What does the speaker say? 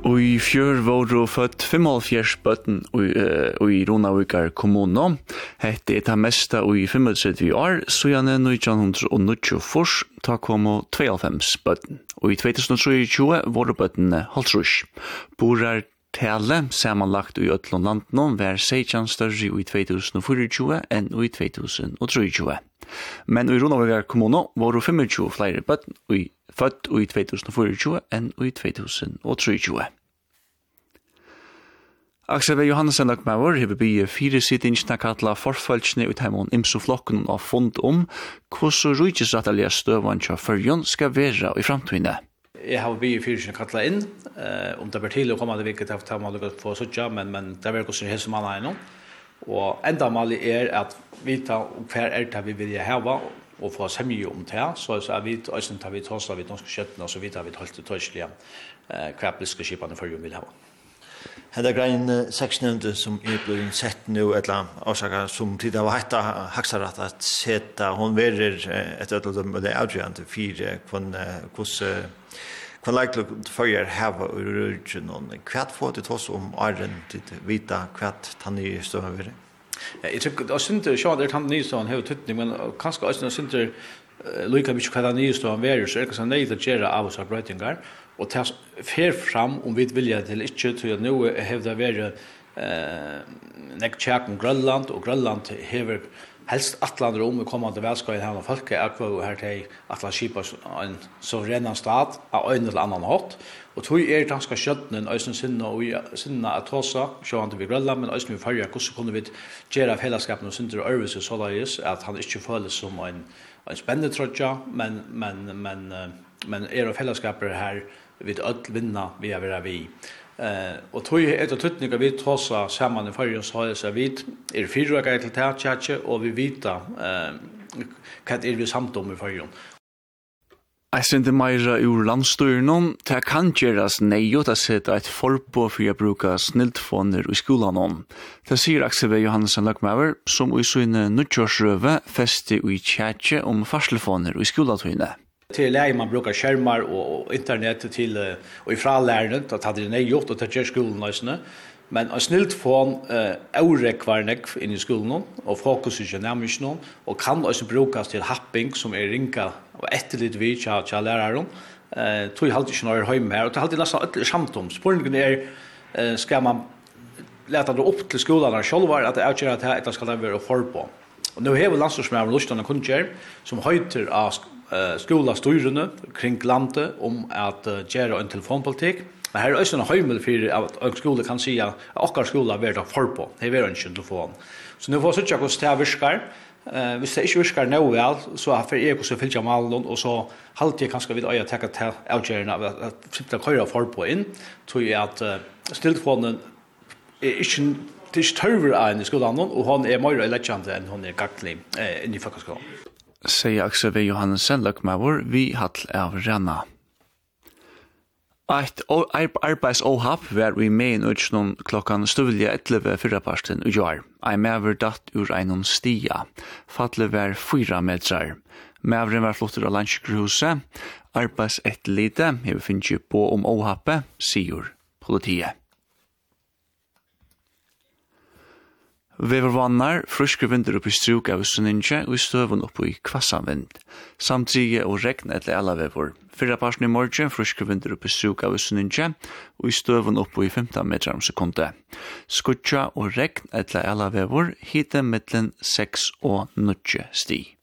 Og I fjør var det født 75 bøtten i Runavíkar kommune. Hette det meste i 35 år, så gjerne 1994 ta kom 92 bøtten. Og I 2023 var det bøttene halvtrus. Borar tale sammenlagt i Øtlandlandene var 16 større i 2024 enn i 2023. Men i Runavíkar kommune var det 25 flere bøtten født i 2024 enn i 2023. Aksel V. Johansen Løkmaur har bygget 4 sittingsene kattlet forfølgene ut hjemme imso flokken og funnet hvordan rydgesattelige støvene til førjen skal være i fremtiden. Jeg har bygget 4 kattlet inn, om det blir til å komme til hvilket jeg har lukket få søtja, men det er hvordan det er som man er nå. Og enda malig at vite hver det vi vil hava, og få semje om det, så vi tar vi tåsa vid norske kjøttene, og så vidt vi holdt til tøyslige hva bliske skipene førjen vil hava. Hedda grein 6 nevnte som blevet sett nå, et eller annet årsaker som tid av hetta haksarat at seta, hon verer et eller det avgjørende 4, hva like førjer hava ur rurgen, hva får det tås om åren til vita hva tanni stående verer? Jeg tror at synder sjå at tanni stående har tyttning, men kanskje også synder lika mykje hva tanni stående verer, så det kanskje nøyd å gjøre av oss av brøytingar, og ta fer fram om vi vilja til ikke til at nå har det vært nekkjæk om Grønland, og Grønland hever helst atlander om å komme til velskøyen her og folket og her til atlander skipet en suverena stat av øyne eller annen hatt, og tog ganske skjøttene øyne sinne at tåsa sjående vi Grønland, men øyne vi følger hvordan kunne vi gjøre fellesskapen og synder og øvelse så det at han ikke føles som en spennende trøtja, men fellesskaper her vid öll vinna vi är vara vi. Och tog ett och tutningar vi tåsa samman i förrjun så har så vid fyra gånger till tjatche och vi vita vad vi samt om i förrjun. Jeg synes meira ur landstyrnen, det kan gjøres nøyot å sette et forbud for å bruke sniltfoner i skolen. Det sier Aksel V. Johansen Løkmaur, som i sine nødkjørsrøve feste i tjatje om farselfoner i skoletøyene. Till läge man brukar skärmar och internet till och ifrån läraren att hade det gjort och det gör skolan nästan men en snilt från orekvarnek in i skolan och fokus är närmast någon och kan också brukas till happing som är ringa och etterligt vi cha läraren tog halt inte några hem här och det alltid läsa samtom spårningen är ska man låta det upp till skolan och själva att det är att det ska vara för på och nu har vi landslagsmän lustarna kunjer som höjter av skolastyrene kring landet om at gjøre en telefonpolitikk. Men her er også en høymel for at en skole kan si at akkurat skole er vært for på. Det er ikke en telefon. Så nå får jeg ikke hvordan det virker. Hvis det ikke virker nå vel, så er jeg hvordan jeg fyller malen, og så halte jeg kanskje vidt å tenke til avgjørende at sitte køyre for på inn, tror jeg at stilltelefonen er ikke tørver av en i skolen, og hun er mer legende enn hun er gaglig inn i folkeskolen. Sier Aksel V. Johansen Løkmaur, vi hatt av Renna. Et arbeidsohap var vi med i nødvendig klokken støvlige 11 fyrreparsten i år. Jeg mever datt ur einon stia. Fattelig var 4 meter. Meveren var flottet av landsjukkerhuset. Arbeidsetlite har finnet på om ohapet, sier politiet. Vevervannar, friske vinder opp i struk av Sunninje og i støven opp i kvassanvind. Samtidig og regn etter alle vever. Fyrreparsen i morgen, friske vinder opp i struk av Sunninje og i støven opp i 15 meter om sekundet. Skutja og regn etter alle vever, hite mittlen 6 og 9 sti.